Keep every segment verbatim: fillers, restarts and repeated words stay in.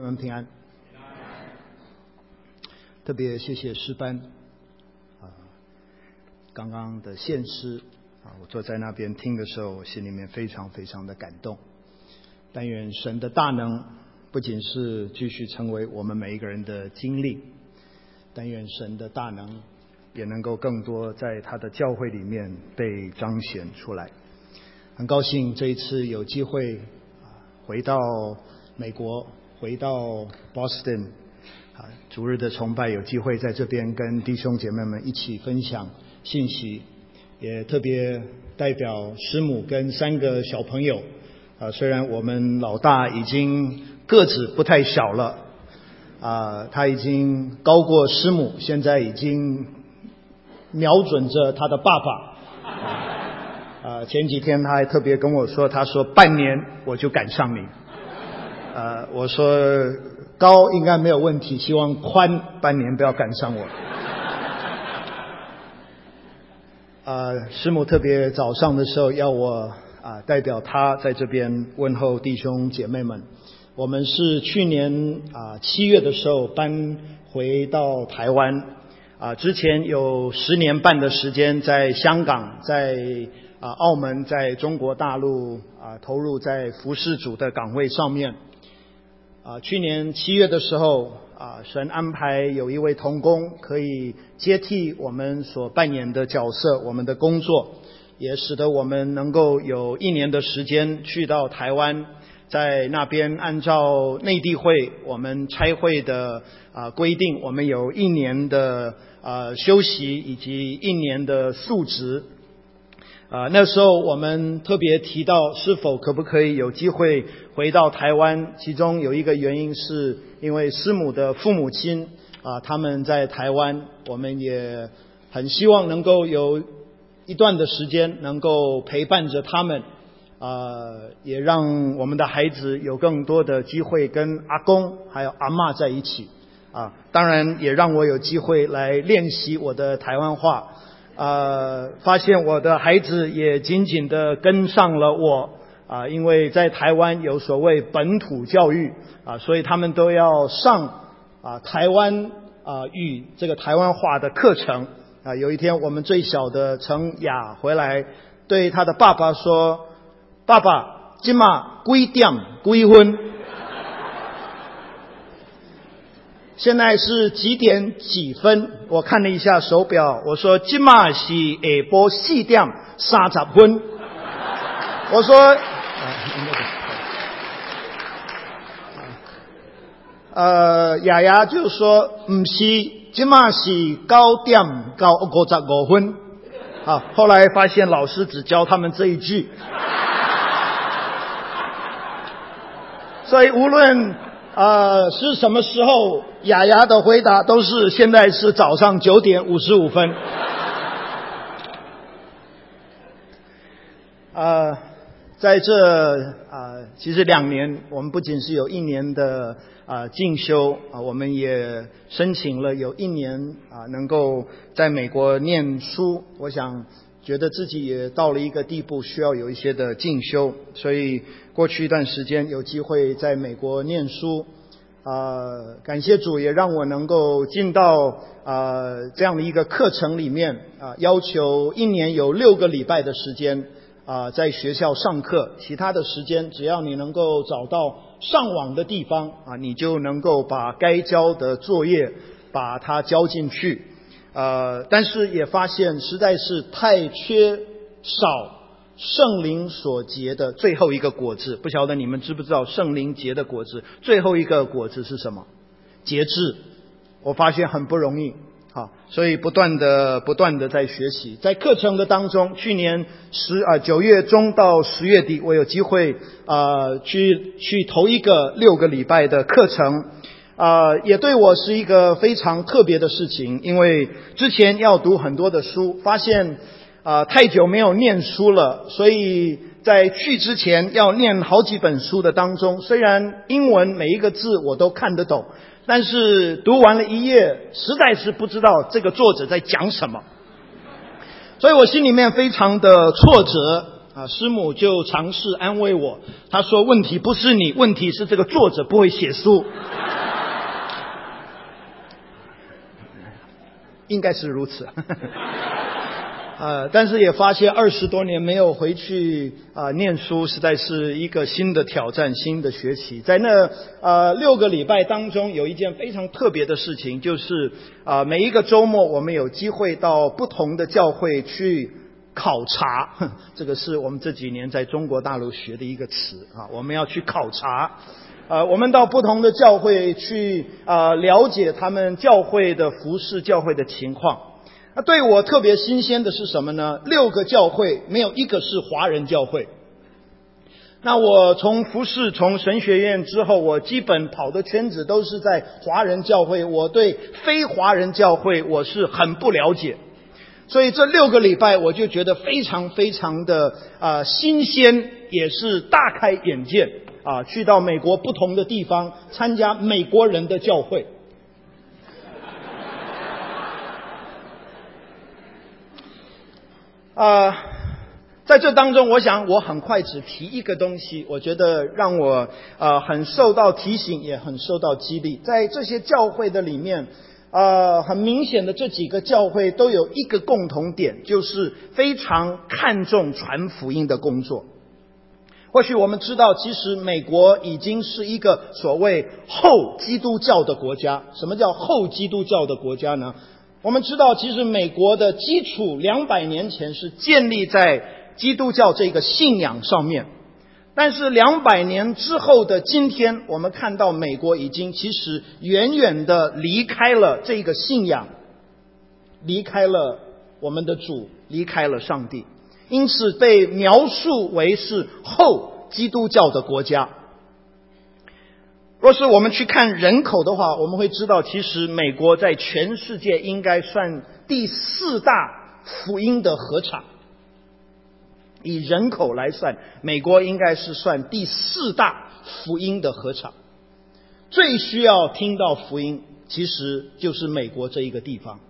我们平安。特别谢谢诗班啊，刚刚的献诗啊，我坐在那边听的时候，我心里面非常非常的感动。但愿神的大能不仅是继续成为我们每一个人的经历，但愿神的大能也能够更多在他的教会里面被彰显出来。很高兴这一次有机会回到美国，回到 Boston 啊，主日的崇拜有机会在这边跟弟兄姐妹们一起分享信息，也特别代表师母跟三个小朋友啊，虽然我们老大已经个子不太小了啊，他已经高过师母，现在已经瞄准着他的爸爸。啊，前几天他还特别跟我说，他说半年我就赶上你。呃，我说高应该没有问题，希望宽半年不要赶上我。呃，师母特别早上的时候要我啊代表他在这边问候弟兄姐妹们。我们是去年啊七月的时候搬回到台湾啊，之前有十年半的时间在香港，在啊澳门，在中国大陆啊投入在服事主的岗位上面。啊，去年七月的时候啊，神安排有一位同工可以接替我们所扮演的角色，我们的工作，也使得我们能够有一年的时间去到台湾，在那边按照内地会我们差会的啊规定，我们有一年的啊休息以及一年的宿职。啊，那时候我们特别提到是否可不可以有机会回到台湾，其中有一个原因是因为师母的父母亲啊他们在台湾，我们也很希望能够有一段的时间能够陪伴着他们，啊也让我们的孩子有更多的机会跟阿公还有阿嬷在一起啊，当然也让我有机会来练习我的台湾话。呃，发现我的孩子也紧紧地跟上了我啊，因为在台湾有所谓本土教育啊，所以他们都要上啊台湾啊语这个台湾话的课程啊。有一天，我们最小的陈雅回来，对他的爸爸说：“爸爸，今嘛几点几分？现在是几点几分？”我看了一下手表，我说今嘛是下晡四点三十分。我说，呃，雅雅就说不是，今嘛是九点九五十五分。啊，后来发现老师只教他们这一句，所以无论呃，是什么时候？雅雅的回答都是现在是早上九点五十五分。呃，在这啊、呃，其实两年，我们不仅是有一年的啊、呃、进修啊、呃，我们也申请了有一年啊、呃、能够在美国念书。我想觉得自己也到了一个地步，需要有一些的进修，所以过去一段时间有机会在美国念书。呃，感谢主也让我能够进到呃这样的一个课程里面啊、呃，要求一年有六个礼拜的时间啊、呃、在学校上课，其他的时间只要你能够找到上网的地方啊、呃，你就能够把该交的作业把它交进去。呃，但是也发现实在是太缺少圣灵所结的最后一个果子。不晓得你们知不知道圣灵结的果子最后一个果子是什么？节制。我发现很不容易，好，所以不断的不断的在学习。在课程的当中，去年十啊九月中到十月底，我有机会啊、呃、去去头一个六个礼拜的课程啊、呃，也对我是一个非常特别的事情，因为之前要读很多的书，发现啊、呃，太久没有念书了，所以在去之前要念好几本书的当中，虽然英文每一个字我都看得懂，但是读完了一页，实在是不知道这个作者在讲什么，所以我心里面非常的挫折啊，师母就尝试安慰我，她说问题不是你，问题是这个作者不会写书。应该是如此。呃，但是也发现二十多年没有回去啊、呃、念书，实在是一个新的挑战，新的学习。在那呃六个礼拜当中，有一件非常特别的事情，就是啊、呃、每一个周末我们有机会到不同的教会去考察，这个是我们这几年在中国大陆学的一个词啊，我们要去考察。呃，我们到不同的教会去啊、呃、了解他们教会的服事、教会的情况。那对我特别新鲜的是什么呢？六个教会没有一个是华人教会。那我从服事从神学院之后，我基本跑的圈子都是在华人教会，我对非华人教会我是很不了解。所以这六个礼拜我就觉得非常非常的啊、呃、新鲜，也是大开眼界啊！去到美国不同的地方参加美国人的教会。啊、呃，在这当中，我想我很快只提一个东西，我觉得让我呃很受到提醒，也很受到激励。在这些教会的里面，呃，很明显的这几个教会都有一个共同点，就是非常看重传福音的工作。或许我们知道，其实美国已经是一个所谓后基督教的国家。什么叫后基督教的国家呢？我们知道，其实美国的基础两百年前是建立在基督教这个信仰上面，但是两百年之后的今天，我们看到美国已经其实远远的离开了这个信仰，离开了我们的主，离开了上帝，因此被描述为是后基督教的国家。若是我们去看人口的话，我们会知道，其实美国在全世界应该算第四大福音的禾场。以人口来算，美国应该是算第四大福音的禾场。最需要听到福音，其实就是美国这一个地方。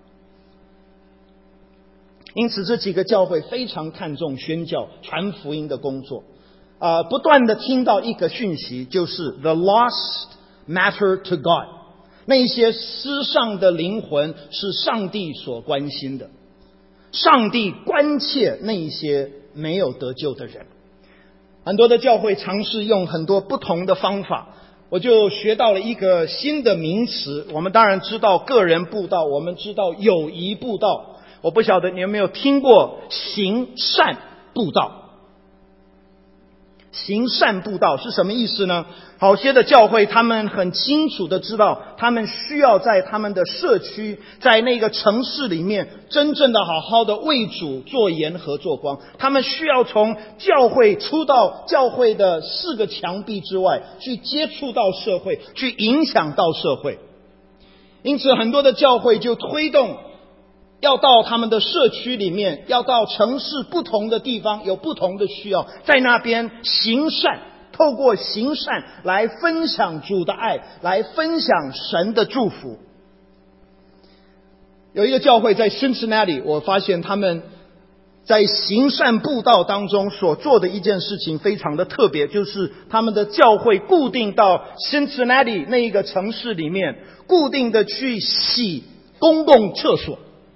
因此这几个教会非常看重宣教、传福音的工作。呃，不断的听到一个讯息，就是 The lost matter to God， 那些失丧的灵魂是上帝所关心的，上帝关切那些没有得救的人。很多的教会尝试用很多不同的方法，我就学到了一个新的名词。我们当然知道个人布道，我们知道友谊布道，我不晓得你有没有听过行善布道。行善布道是什么意思呢？好些的教会他们很清楚的知道，他们需要在他们的社区，在那个城市里面真正的好好的为主做盐和做光。他们需要从教会出到教会的四个墙壁之外，去接触到社会，去影响到社会。因此很多的教会就推动要到他们的社区里面，要到城市不同的地方，有不同的需要，在那边行善，透过行善来分享主的爱，来分享神的祝福。有一个教会在 Cincinnati， 我发现他们在行善布道当中所做的一件事情非常的特别，就是他们的教会固定到 Cincinnati 那一个城市里面，固定的去洗公共厕所。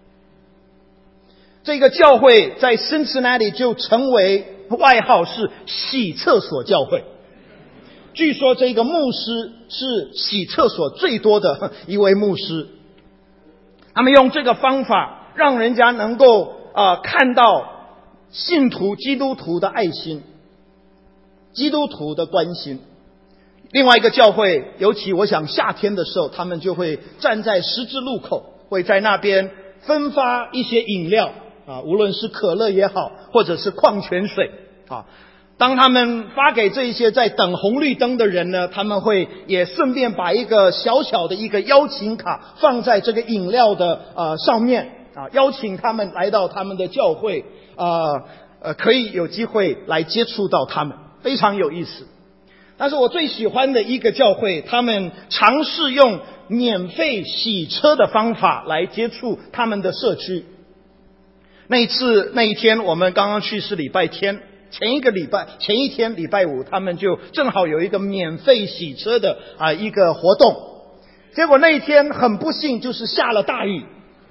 这个教会在 Cincinnati 就成为外号是洗厕所教会。据说这个牧师是洗厕所最多的一位牧师。他们用这个方法让人家能够啊、呃、看到信徒基督徒的爱心，基督徒的关心。另外一个教会，尤其我想夏天的时候，他们就会站在十字路口，会在那边分发一些饮料啊，无论是可乐也好，或者是矿泉水啊。当他们发给这些在等红绿灯的人呢，他们会也顺便把一个小小的一个邀请卡放在这个饮料的呃上面啊，邀请他们来到他们的教会啊，呃，可以有机会来接触到他们，非常有意思。但是我最喜欢的一个教会，他们尝试用免费洗车的方法来接触他们的社区。那一次那一天我们刚刚去是礼拜天前一个礼拜前一天礼拜五，他们就正好有一个免费洗车的啊一个活动，结果那一天很不幸就是下了大雨。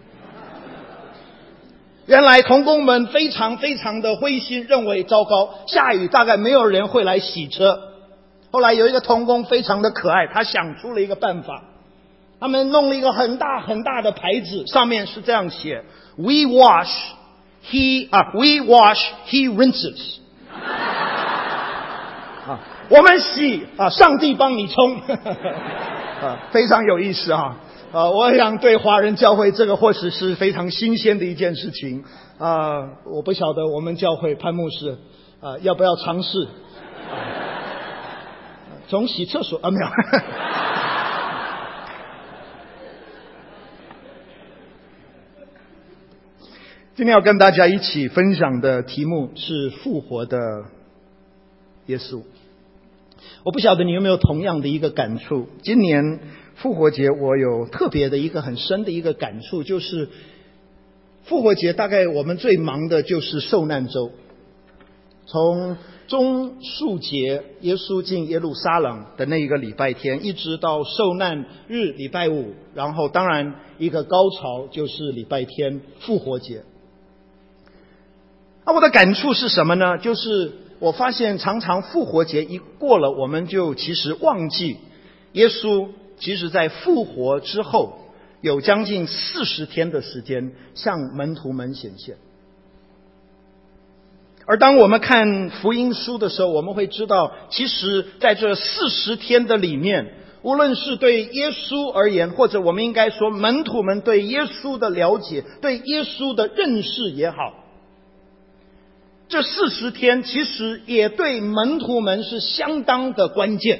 原来同工们非常非常的灰心，认为糟糕，下雨大概没有人会来洗车。后来有一个同工非常的可爱，他想出了一个办法，他们弄了一个很大很大的牌子，上面是这样写 We wash, he 啊 We wash, he rinses 啊，我们洗啊，上帝帮你冲啊，非常有意思啊。啊，我想对华人教会这个或许是非常新鲜的一件事情啊！我不晓得我们教会潘牧师啊要不要尝试，啊、从洗厕所啊没有。今天要跟大家一起分享的题目是复活的耶稣。我不晓得你有没有同样的一个感触，今年复活节我有特别的一个很深的一个感触，就是复活节大概我们最忙的就是受难周，从棕树节耶稣进耶路撒冷的那一个礼拜天，一直到受难日礼拜五，然后当然一个高潮就是礼拜天复活节。那我的感触是什么呢？就是我发现常常复活节一过了，我们就其实忘记耶稣其实在复活之后有将近四十天的时间向门徒们显现。而当我们看福音书的时候，我们会知道，其实在这四十天的里面，无论是对耶稣而言，或者我们应该说门徒们对耶稣的了解，对耶稣的认识也好，这四十天其实也对门徒们是相当的关键。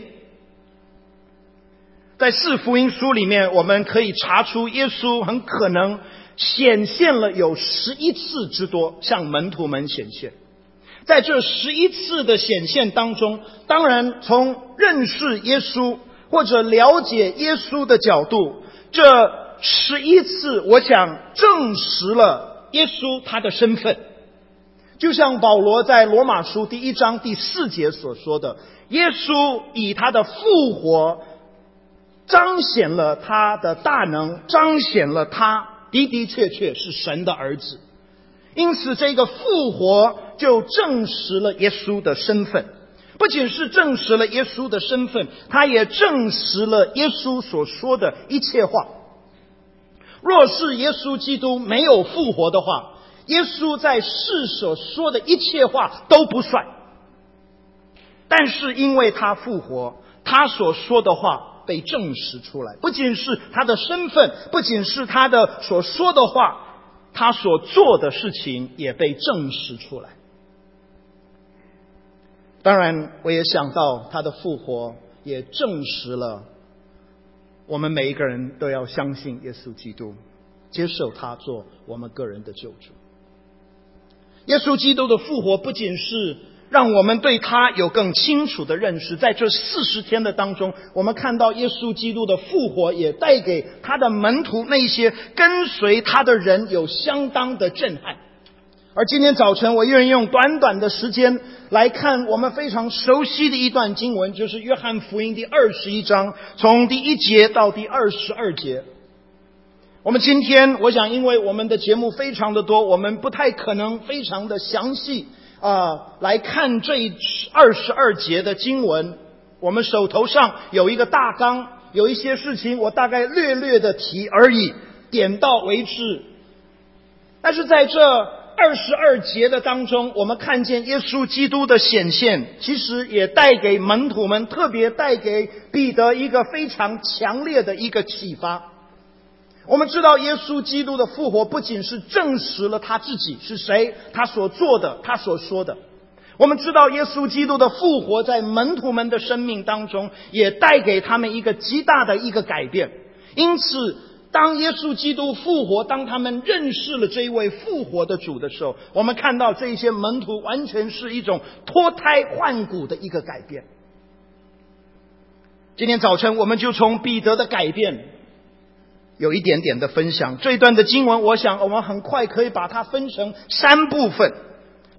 在四福音书里面，我们可以查出耶稣很可能显现了有十一次之多，向门徒们显现。在这十一次的显现当中，当然从认识耶稣或者了解耶稣的角度，这十一次我想证实了耶稣他的身份。就像保罗在罗马书第一章第四节所说的，耶稣以他的复活彰显了他的大能，彰显了他的的确确是神的儿子。因此这个复活就证实了耶稣的身份，不仅是证实了耶稣的身份，他也证实了耶稣所说的一切话。若是耶稣基督没有复活的话，耶稣在世所说的一切话都不算。但是因为他复活，他所说的话被证实出来，不仅是他的身份，不仅是他的所说的话，他所做的事情也被证实出来。当然我也想到他的复活也证实了我们每一个人都要相信耶稣基督，接受他做我们个人的救主。耶稣基督的复活不仅是让我们对他有更清楚的认识，在这四十天的当中，我们看到耶稣基督的复活也带给他的门徒那些跟随他的人有相当的震撼。而今天早晨我愿意用短短的时间来看我们非常熟悉的一段经文，就是约翰福音第二十一章，从第一节到第二十二节。我们今天我想因为我们的节目非常的多，我们不太可能非常的详细啊、呃、来看这二十二节的经文。我们手头上有一个大纲，有一些事情我大概略略的提而已，点到为止。但是在这二十二节的当中，我们看见耶稣基督的显现，其实也带给门徒们，特别带给彼得一个非常强烈的一个启发。我们知道耶稣基督的复活不仅是证实了他自己是谁，他所做的，他所说的。我们知道耶稣基督的复活在门徒们的生命当中也带给他们一个极大的一个改变。因此当耶稣基督复活，当他们认识了这一位复活的主的时候，我们看到这些门徒完全是一种脱胎换骨的一个改变。今天早晨我们就从彼得的改变有一点点的分享。这一段的经文我想我们很快可以把它分成三部分。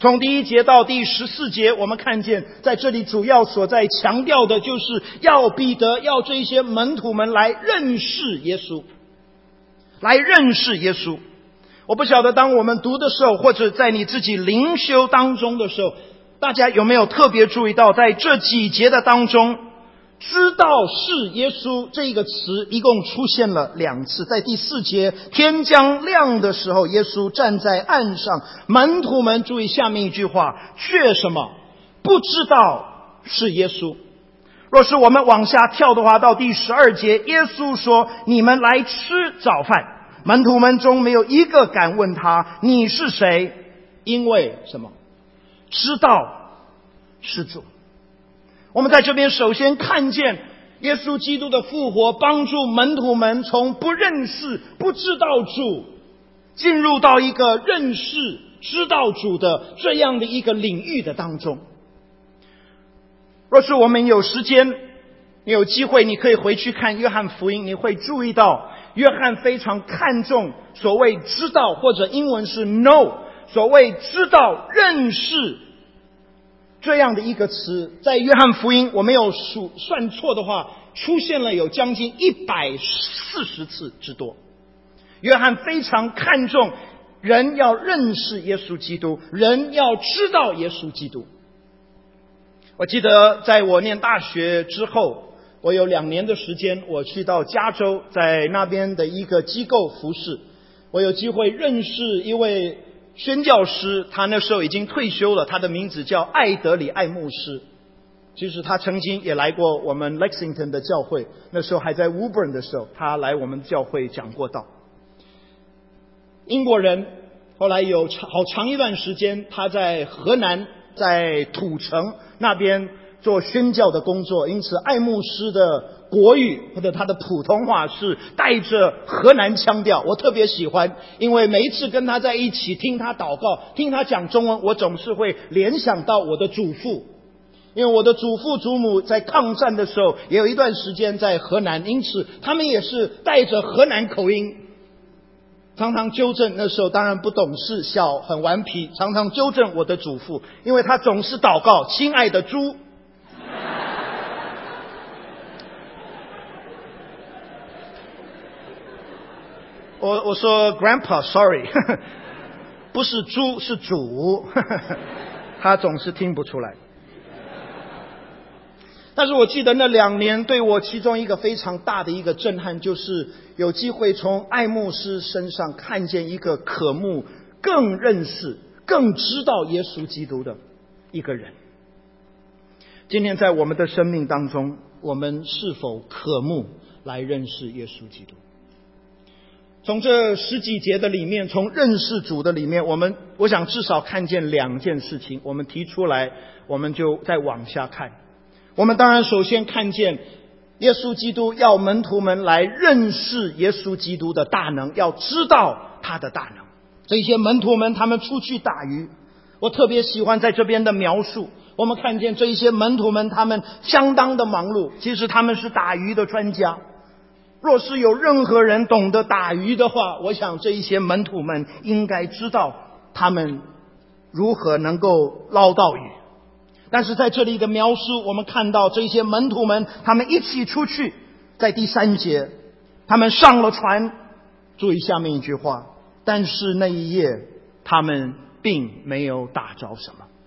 从第一节到第十四节，我们看见在这里主要所在强调的就是要彼得要这些门徒们来认识耶稣，来认识耶稣。我不晓得当我们读的时候，或者在你自己灵修当中的时候，大家有没有特别注意到，在这几节的当中，知道是耶稣这个词一共出现了两次。在第四节，天将亮的时候，耶稣站在岸上，门徒们注意下面一句话，却什么？不知道是耶稣。若是我们往下跳的话，到第十二节，耶稣说，你们来吃早饭。门徒们中没有一个敢问他，你是谁？因为什么？知道是主。我们在这边首先看见耶稣基督的复活，帮助门徒们从不认识、不知道主，进入到一个认识、知道主的这样的一个领域的当中。若是我们有时间、你有机会，你可以回去看约翰福音，你会注意到约翰非常看重所谓知道，或者英文是 know， 所谓知道、认识这样的一个词，在约翰福音我没有数算错的话，出现了有将近一百四十次之多。约翰非常看重人要认识耶稣基督，人要知道耶稣基督。我记得在我念大学之后，我有两年的时间，我去到加州，在那边的一个机构服侍。我有机会认识一位宣教师，他那时候已经退休了，他的名字叫艾德里艾牧师。其实他曾经也来过我们 Lexington 的教会，那时候还在 Woburn 的时候，他来我们教会讲过道。英国人，后来有好长一段时间他在河南，在土城那边做宣教的工作，因此艾牧师的国语或者他的普通话是带着河南腔调，我特别喜欢，因为每一次跟他在一起听他祷告，听他讲中文，我总是会联想到我的祖父，因为我的祖父祖母在抗战的时候也有一段时间在河南，因此他们也是带着河南口音，常常纠正，那时候当然不懂事，小很顽皮，常常纠正我的祖父，因为他总是祷告，亲爱的猪。我我说 Grandpa sorry 不是猪是主他总是听不出来。但是我记得那两年对我其中一个非常大的一个震撼，就是有机会从艾牧师身上看见一个渴慕更认识更知道耶稣基督的一个人。今天在我们的生命当中，我们是否渴慕来认识耶稣基督？从这十几节的里面，从认识主的里面，我们我想至少看见两件事情，我们提出来，我们就再往下看。我们当然首先看见耶稣基督要门徒们来认识耶稣基督的大能，要知道他的大能。这些门徒们他们出去打鱼，我特别喜欢在这边的描述，我们看见这一些门徒们他们相当的忙碌，其实他们是打鱼的专家。若是有任何人懂得打鱼的话，我想这一些门徒们应该知道他们如何能够捞到鱼。但是在这里的描述，我们看到这些门徒们他们一起出去，在第三节他们上了船，注意下面一句话，但是那一夜他们并没有打着什么。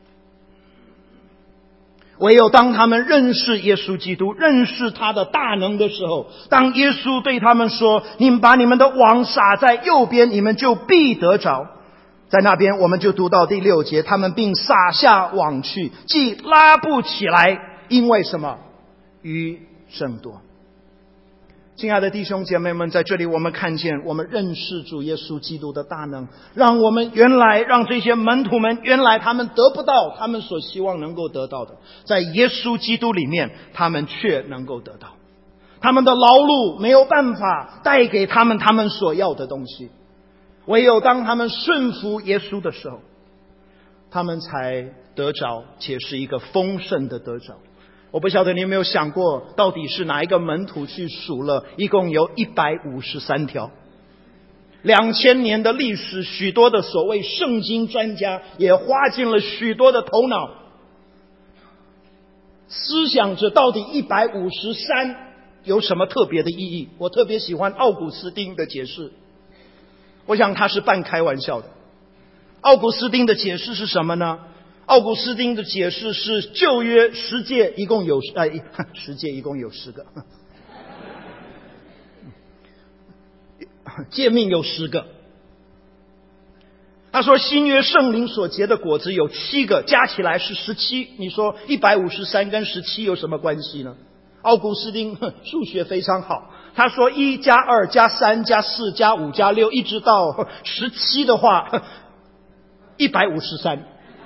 唯有当他们认识耶稣基督，认识他的大能的时候，当耶稣对他们说，你们把你们的网撒在右边，你们就必得着。在那边我们就读到第六节，他们并撒下网去，既拉不起来，因为什么？鱼甚多。亲爱的弟兄姐妹们，在这里我们看见我们认识主耶稣基督的大能，让我们原来让这些门徒们原来他们得不到他们所希望能够得到的，在耶稣基督里面他们却能够得到。他们的劳碌没有办法带给他们他们所要的东西，唯有当他们顺服耶稣的时候，他们才得着，且是一个丰盛的得着。我不晓得你有没有想过，到底是哪一个门徒去数了，一共有一百五十三条。 两千年的历史，许多的所谓圣经专家也花尽了许多的头脑，思想着到底一百五十三有什么特别的意义。我特别喜欢奥古斯丁的解释，我想他是半开玩笑的。奥古斯丁的解释是什么呢？奥古斯丁的解释是旧约十诫一共有呃十诫一共有十个，诫命有十个。他说新约圣灵所结的果子有七个，加起来是十七。你说一百五十三跟十七有什么关系呢？奥古斯丁数学非常好，他说一加二加三加四加五加六，一直到十七的话，一百五十三。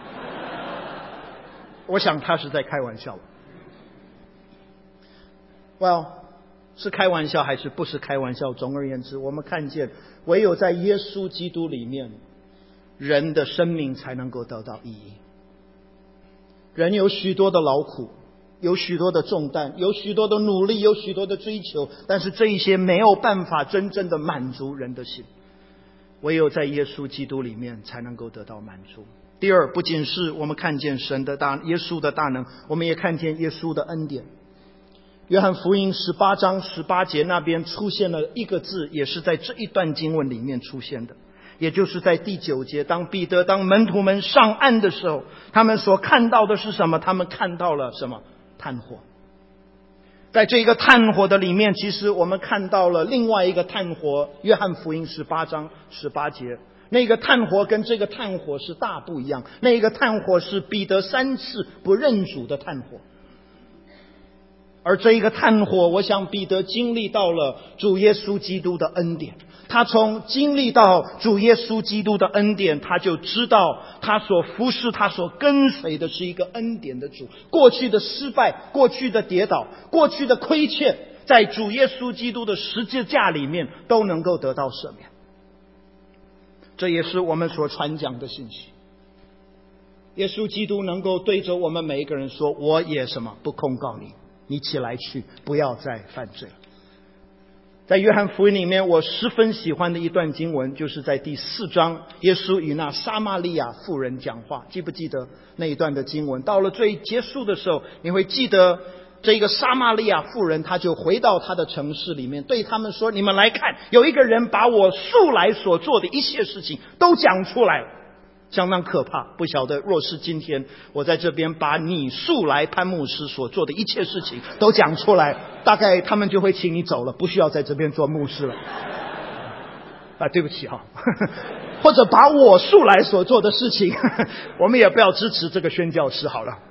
我想他是在开玩笑。Well， 是开玩笑还是不是开玩笑？总而言之，我们看见唯有在耶稣基督里面，人的生命才能够得到意义。人有许多的劳苦，有许多的重担，有许多的努力，有许多的追求，但是这一些没有办法真正的满足人的心，唯有在耶稣基督里面才能够得到满足。第二，不仅是我们看见神的大耶稣的大能，我们也看见耶稣的恩典。约翰福音十八章十八节那边出现了一个字，也是在这一段经文里面出现的，也就是在第九节，当彼得当门徒们上岸的时候，他们所看到的是什么？他们看到了什么？炭火。在这个炭火的里面，其实我们看到了另外一个炭火，约翰福音十八章十八节，那个炭火跟这个炭火是大不一样。那个炭火是彼得三次不认主的炭火，而这一个炭火，我想彼得经历到了主耶稣基督的恩典。他从经历到主耶稣基督的恩典，他就知道他所服侍他所跟随的是一个恩典的主。过去的失败，过去的跌倒，过去的亏欠，在主耶稣基督的十字架里面都能够得到赦免。这也是我们所传讲的信息。耶稣基督能够对着我们每一个人说，我也什么不控告你，你起来去，不要再犯罪了。在约翰福音里面，我十分喜欢的一段经文，就是在第四章，耶稣与那撒玛利亚妇人讲话，记不记得那一段的经文？到了最结束的时候，你会记得这个撒玛利亚妇人，她就回到她的城市里面，对他们说，你们来看，有一个人把我素来所做的一切事情都讲出来了。相当可怕，不晓得若是今天我在这边把你素来潘牧师所做的一切事情都讲出来，大概他们就会请你走了，不需要在这边做牧师了。啊，对不起哈、哦，或者把我素来所做的事情，我们也不要支持这个宣教师好了。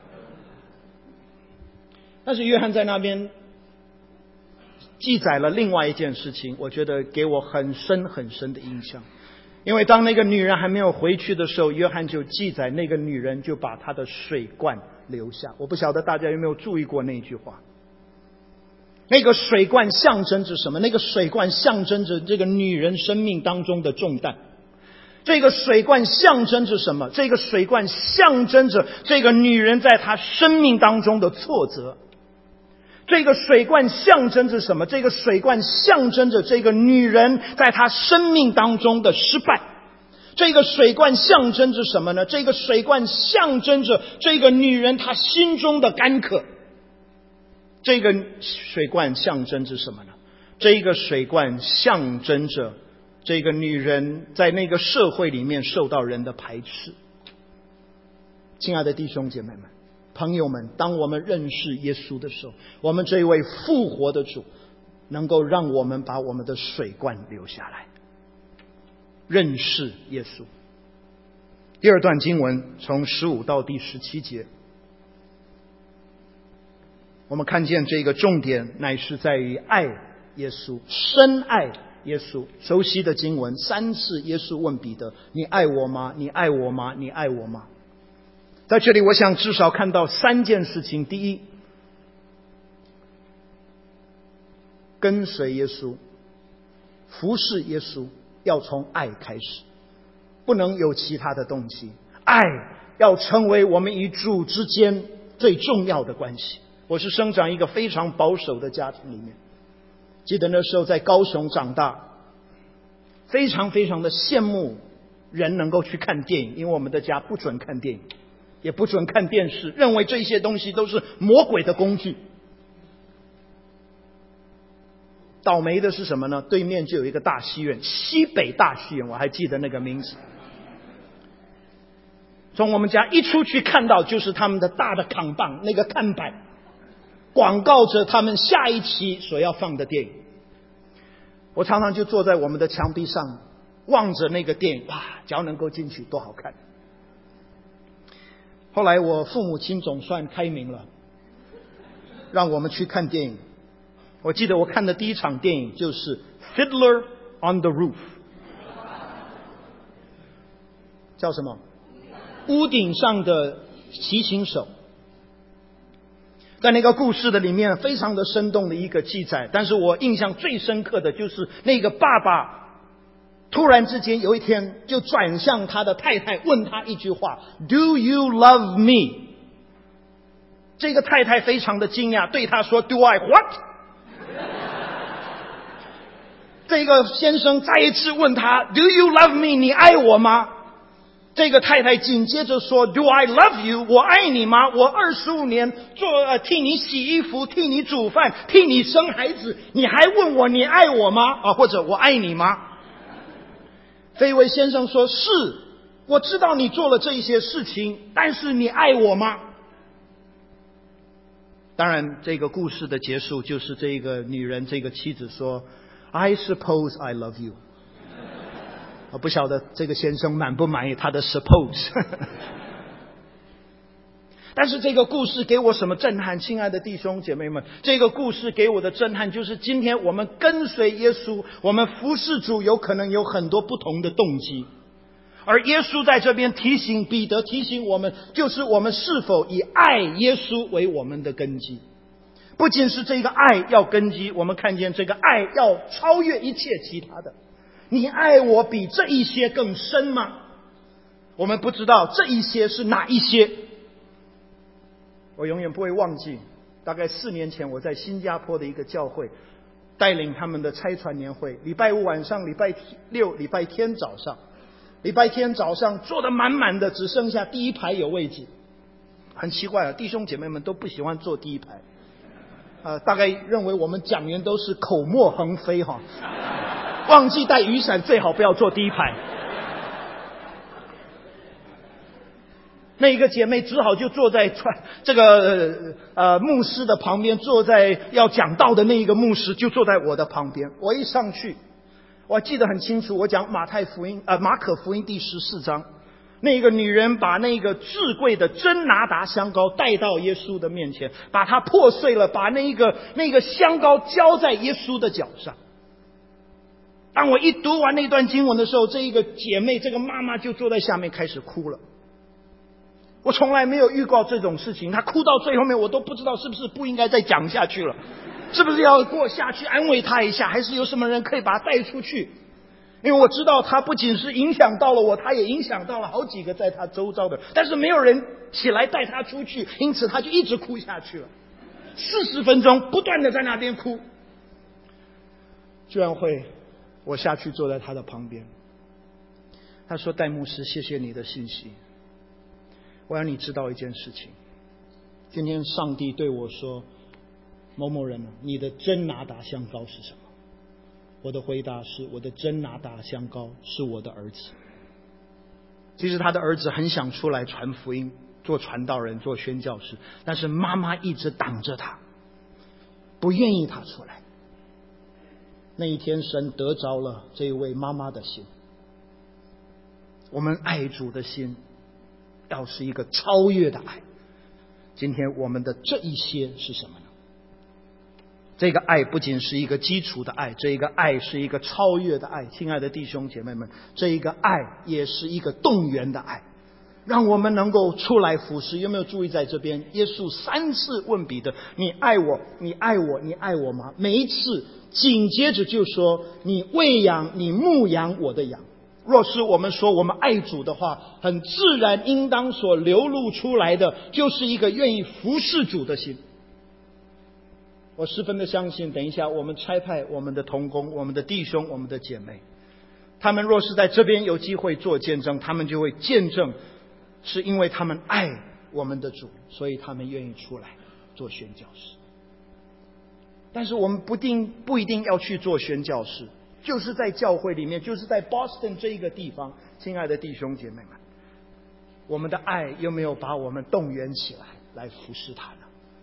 但是约翰在那边记载了另外一件事情，我觉得给我很深很深的印象。因为当那个女人还没有回去的时候，约翰就记载那个女人就把她的水罐留下。我不晓得大家有没有注意过那句话。那个水罐象征着什么？那个水罐象征着这个女人生命当中的重担。这个水罐象征着什么？这个水罐象征着这个女人在她生命当中的挫折。这个水罐象征着什么？这个水罐象征着这个女人在她生命当中的失败。这个水罐象征着什么呢？这个水罐象征着这个女人她心中的干渴。这个水罐象征着什么呢？这个水罐象征着这个女人在那个社会里面受到人的排斥。亲爱的弟兄姐妹们，朋友们，当我们认识耶稣的时候，我们这一位复活的主能够让我们把我们的水罐留下来，认识耶稣。第二段经文从十五到第十七节，我们看见这个重点乃是在于爱耶稣，深爱耶稣。熟悉的经文，三次耶稣问彼得，你爱我吗？你爱我吗？你爱我吗？在这里我想至少看到三件事情。第一，跟随耶稣，服侍耶稣要从爱开始，不能有其他的动机。爱要成为我们与主之间最重要的关系。我是生长一个非常保守的家庭里面，记得那时候在高雄长大， 非常非常的羡慕人能够去看电影，因为我们的家不准看电影，也不准看电视，认为这些东西都是魔鬼的工具。倒霉的是什么呢？对面就有一个大戏院，西北大戏院，我还记得那个名字。从我们家一出去看到就是他们的大的扛棒，那个看板广告着他们下一期所要放的电影。我常常就坐在我们的墙壁上望着那个电影，哇，只要能够进去多好看。后来我父母亲总算开明了，让我们去看电影。我记得我看的第一场电影就是《Fiddler on the Roof》，叫什么？屋顶上的提琴手。在那个故事的里面非常的生动的一个记载，但是我印象最深刻的就是那个爸爸突然之间有一天就转向他的太太，问他一句话 ：“Do you love me？” 这个太太非常的惊讶，对他说 ：“Do I what？” 这个先生再一次问他 ：“Do you love me？ 你爱我吗？”这个太太紧接着说 ：“Do I love you？ 我爱你吗？我二十五年做呃替你洗衣服，替你煮饭，替你生孩子，你还问我你爱我吗？啊，或者我爱你吗？”菲维先生说：“是，我知道你做了这一些事情，但是你爱我吗？”当然，这个故事的结束就是这个女人，这个妻子说 ：“I suppose I love you。”我不晓得这个先生满不满意他的 suppose 但是这个故事给我什么震撼？亲爱的弟兄姐妹们，这个故事给我的震撼就是今天我们跟随耶稣，我们服侍主有可能有很多不同的动机，而耶稣在这边提醒彼得，提醒我们，就是我们是否以爱耶稣为我们的根基。不仅是这个爱要根基，我们看见这个爱要超越一切其他的。你爱我比这一些更深吗？我们不知道这一些是哪一些。我永远不会忘记，大概四年前我在新加坡的一个教会带领他们的差传年会，礼拜五晚上，礼拜六礼拜天早上，礼拜天早上坐得满满的，只剩下第一排有位置。很奇怪啊，弟兄姐妹们都不喜欢坐第一排，呃，大概认为我们讲员都是口沫横飞哈。忘记带雨伞，最好不要坐第一排。那一个姐妹只好就坐在这个呃牧师的旁边，坐在要讲道的那一个牧师就坐在我的旁边。我一上去，我记得很清楚，我讲马太福音呃马可福音第十四章，那个女人把那个至贵的真拿达香膏带到耶稣的面前，把它破碎了，把那个那个香膏浇在耶稣的脚上。当我一读完那段经文的时候，这一个姐妹，这个妈妈就坐在下面开始哭了。我从来没有遇过这种事情，她哭到最后面，我都不知道是不是不应该再讲下去了，是不是要过下去安慰她一下，还是有什么人可以把她带出去？因为我知道她不仅是影响到了我，她也影响到了好几个在她周遭的，但是没有人起来带她出去，因此她就一直哭下去了，四十分钟不断的在那边哭。居然会我下去坐在他的旁边，他说：“戴牧师，谢谢你的信息。我让你知道一件事情，今天上帝对我说，某某人，你的真拿达香膏是什么？”我的回答是，我的真拿达香膏是我的儿子。其实他的儿子很想出来传福音，做传道人，做宣教士，但是妈妈一直挡着他，不愿意他出来。那一天神得着了这一位妈妈的心。我们爱主的心要是一个超越的爱。今天我们的这一些是什么呢？这个爱不仅是一个基础的爱，这一个爱是一个超越的爱。亲爱的弟兄姐妹们，这一个爱也是一个动员的爱，让我们能够出来服侍。有没有注意在这边耶稣三次问彼得，你爱我，你爱我，你爱我吗？每一次紧接着就说，你喂养，你牧养我的羊。若是我们说我们爱主的话，很自然应当所流露出来的就是一个愿意服侍主的心。我十分的相信，等一下我们差派我们的同工、我们的弟兄、我们的姐妹， 他们若是在这边有机会做见证，他们就会见证是因为他们爱我们的主，所以他们愿意出来做宣教士。但是我们不定不一定要去做宣教士，就是在教会里面，就是在 Boston 这一个地方，亲爱的弟兄姐妹们，我们的爱有没有把我们动员起来来服侍他呢？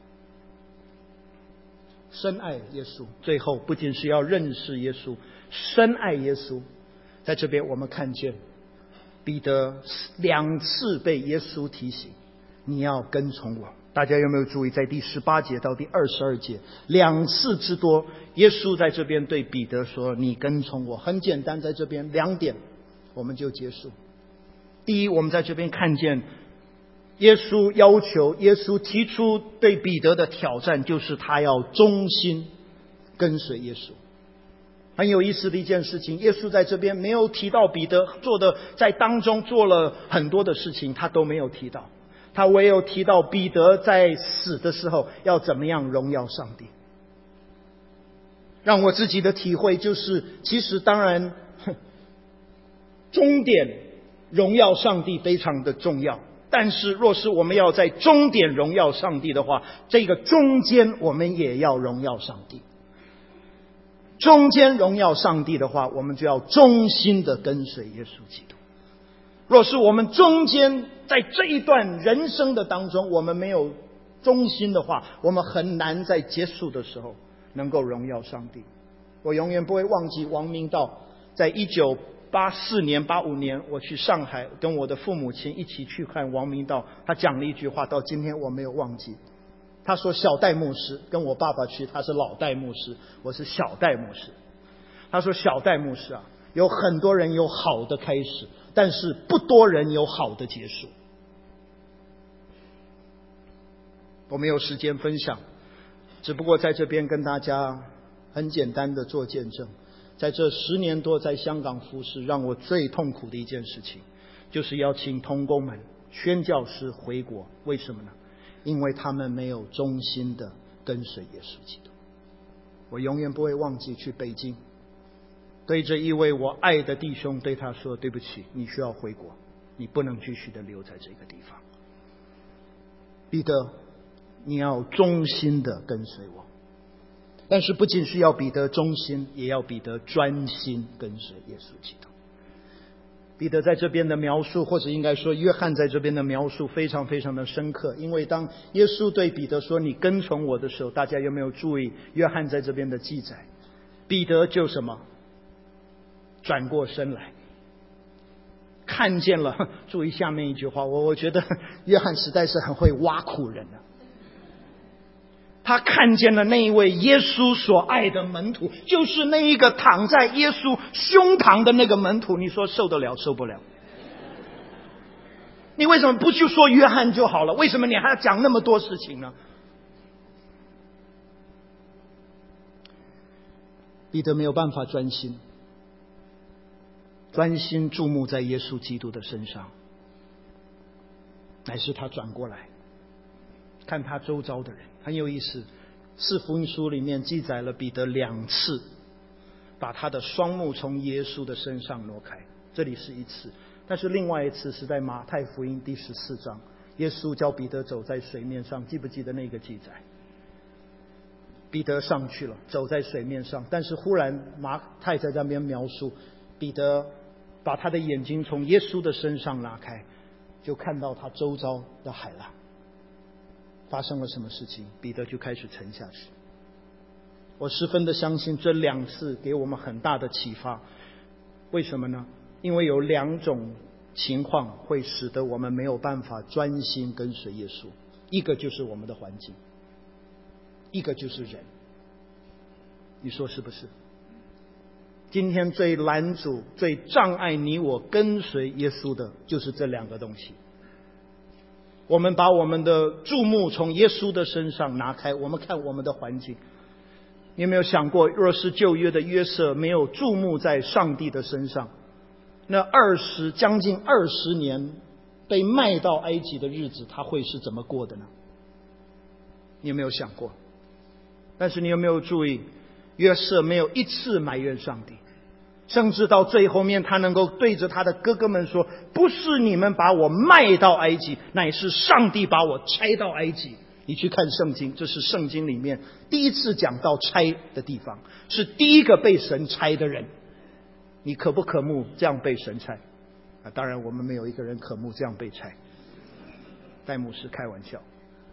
深爱耶稣，最后不仅是要认识耶稣，深爱耶稣。在这边我们看见彼得两次被耶稣提醒，你要跟从我。大家有没有注意，在第十八节到第二十二节两次之多，耶稣在这边对彼得说，你跟从我。很简单，在这边两点我们就结束。第一，我们在这边看见耶稣要求，耶稣提出对彼得的挑战，就是他要忠心跟随耶稣。很有意思的一件事情，耶稣在这边没有提到彼得做的，在当中做了很多的事情，他都没有提到，他唯有提到彼得在死的时候要怎么样荣耀上帝。让我自己的体会就是，其实当然终点荣耀上帝非常的重要，但是若是我们要在终点荣耀上帝的话，这个中间我们也要荣耀上帝。中间荣耀上帝的话，我们就要忠心的跟随耶稣基督。若是我们中间在这一段人生的当中我们没有忠心的话，我们很难在结束的时候能够荣耀上帝。我永远不会忘记王明道在一九八四年八五年我去上海跟我的父母亲一起去看王明道，他讲了一句话，到今天我没有忘记。他说小戴牧师，跟我爸爸去，他是老戴牧师，我是小戴牧师。他说小戴牧师啊，有很多人有好的开始，但是不多人有好的结束。我没有时间分享，只不过在这边跟大家很简单的做见证。在这十年多在香港服侍，让我最痛苦的一件事情，就是要请同工们宣教师回国。为什么呢？因为他们没有忠心的跟随耶稣基督。我永远不会忘记去北京，对着一位我爱的弟兄对他说，对不起，你需要回国，你不能继续的留在这个地方。彼得，你要忠心的跟随我。但是不仅是要彼得忠心，也要彼得专心跟随耶稣基督。彼得在这边的描述，或者应该说约翰在这边的描述非常非常的深刻。因为当耶稣对彼得说你跟从我的时候，大家有没有注意约翰在这边的记载？彼得就什么？转过身来看见了。注意下面一句话，我我觉得约翰实在是很会挖苦人啊。他看见了那一位耶稣所爱的门徒，就是那一个躺在耶稣胸膛的那个门徒。你说受得了受不了？你为什么不去说约翰就好了？为什么你还要讲那么多事情呢？彼得没有办法专心专心注目在耶稣基督的身上，乃是他转过来看他周遭的人。很有意思，四福音书里面记载了彼得两次把他的双目从耶稣的身上挪开，这里是一次，但是另外一次是在马太福音第十四章，耶稣叫彼得走在水面上，记不记得那个记载？彼得上去了，走在水面上，但是忽然马太在那边描述，彼得把他的眼睛从耶稣的身上拉开，就看到他周遭的海浪。发生了什么事情？彼得就开始沉下去。我十分的相信这两次给我们很大的启发。为什么呢？因为有两种情况会使得我们没有办法专心跟随耶稣，一个就是我们的环境，一个就是人。你说是不是？今天最拦阻、最障碍你我跟随耶稣的就是这两个东西。我们把我们的注目从耶稣的身上拿开，我们看我们的环境。你有没有想过，若是旧约的约瑟没有注目在上帝的身上，那二十将近二十年被卖到埃及的日子，他会是怎么过的呢？你有没有想过？但是你有没有注意，约瑟没有一次埋怨上帝， 甚至到最后面，他能够对着他的哥哥们说：不是你们把我卖到埃及，乃是上帝把我差到埃及。你去看圣经，这是圣经里面第一次讲到差的地方，是第一个被神差的人。你可不渴慕这样被神差啊？当然我们没有一个人渴慕这样被差，戴牧师开玩笑。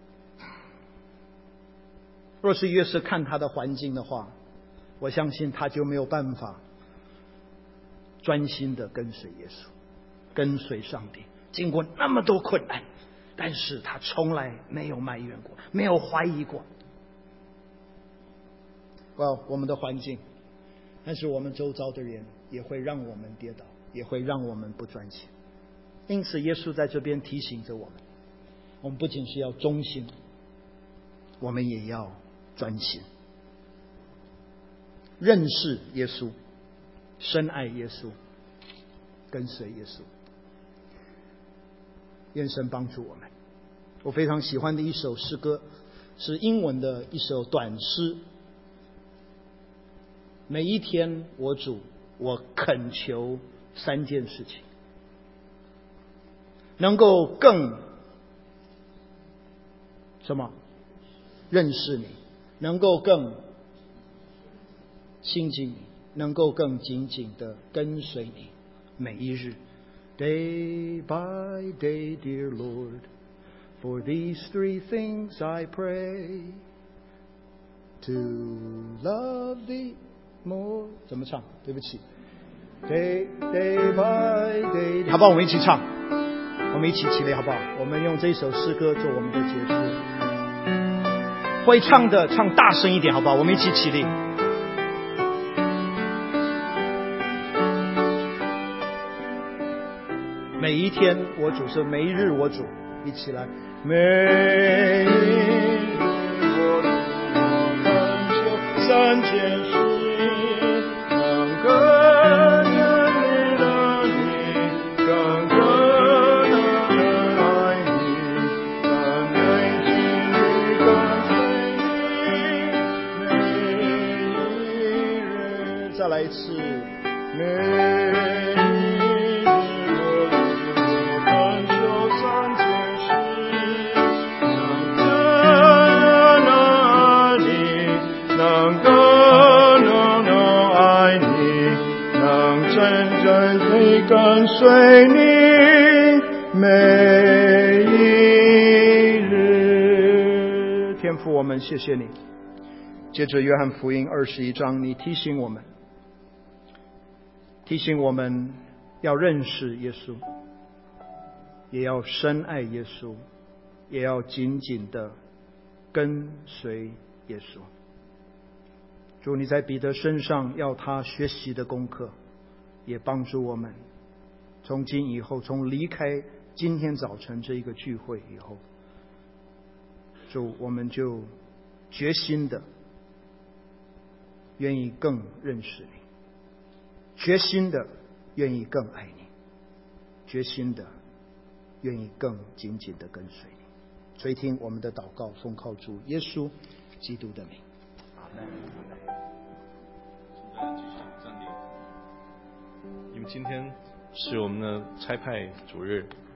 若是越是看他的环境的话，我相信他就没有办法专心的跟随耶稣，跟随上帝。经过那么多困难，但是他从来没有埋怨过，没有怀疑过。哇，我们的环境，但是我们周遭的人也会让我们跌倒，也会让我们不专心。因此耶稣在这边提醒着我们，我们不仅是要忠心，我们也要专心，认识耶稣，深爱耶稣，跟随耶稣。愿神帮助我们。我非常喜欢的一首诗歌，是英文的一首短诗。每一天，我主，我恳求三件事情：能够更什么认识你，能够更亲近你，能够更紧紧的跟随你，每一日。Day by day, dear Lord, for these three things I pray, to love thee more. 怎么唱？对不起。Day day by day， 好不好？我们一起唱，我们一起起来，好不好？我们用这首诗歌做我们的结束。会唱的唱大声一点，好不好？我们一起起立。每一天我主，是每一日我主，一起来。每一日我主，恳求三件事，能更认识你，更更能爱你，更内心地跟随你。每一日，再来一次。每跟随你每一日。天父，我们谢谢你。接着约翰福音二十一章，你提醒我们，提醒我们要认识耶稣，也要深爱耶稣，也要紧紧的跟随耶稣。主，你在彼得身上要他学习的功课，也帮助我们从今以后，从离开今天早晨这一个聚会以后，主，我们就决心的愿意更认识你，决心的愿意更爱你，决心的愿意更紧紧的跟随你。垂听我们的祷告，奉靠主耶稣基督的名，阿门。 继续站立，因为今天是我们的差派主日。